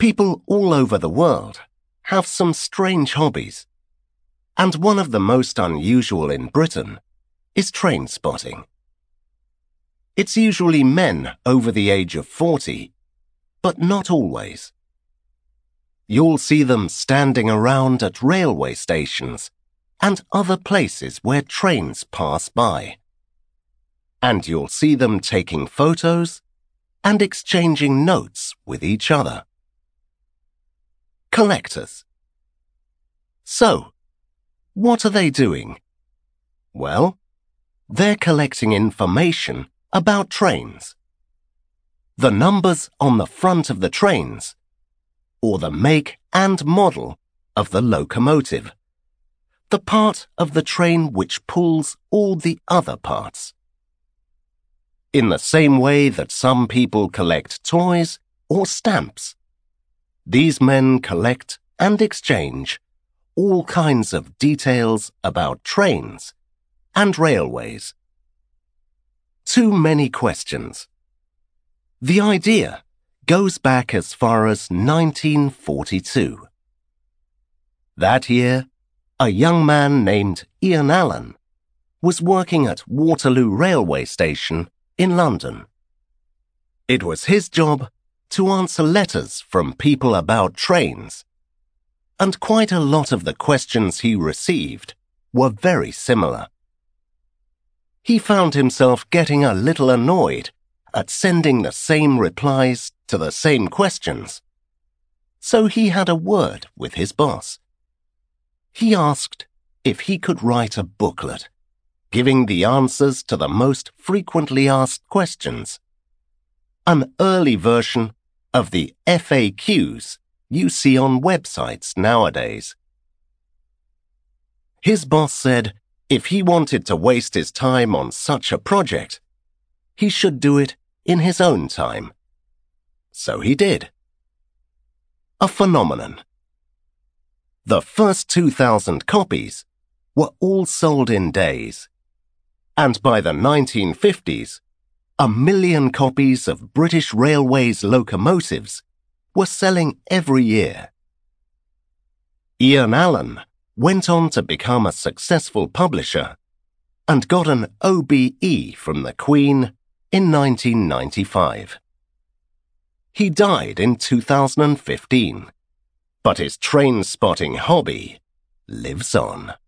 People all over the world have some strange hobbies, and one of the most unusual in Britain is train spotting. It's usually men over the age of 40, but not always. You'll see them standing around at railway stations and other places where trains pass by. And you'll see them taking photos and exchanging notes with each other. Collectors. So, what are they doing? Well, they're collecting information about trains. The numbers on the front of the trains, or the make and model of the locomotive, the part of the train which pulls all the other parts. In the same way that some people collect toys or stamps, these men collect and exchange all kinds of details about trains and railways. Too many questions. The idea goes back as far as 1942. That year, a young man named Ian Allen was working at Waterloo Railway Station in London. It was his job to answer letters from people about trains, and quite a lot of the questions he received were very similar. He found himself getting a little annoyed at sending the same replies to the same questions, so he had a word with his boss. He asked if he could write a booklet giving the answers to the most frequently asked questions, an early version of the FAQs you see on websites nowadays. His boss said if he wanted to waste his time on such a project, he should do it in his own time. So he did. A phenomenon. The first 2,000 copies were all sold in days, and by the 1950s, 1 million copies of British Railways locomotives were selling every year. Ian Allen went on to become a successful publisher and got an OBE from the Queen in 1995. He died in 2015, but his train-spotting hobby lives on.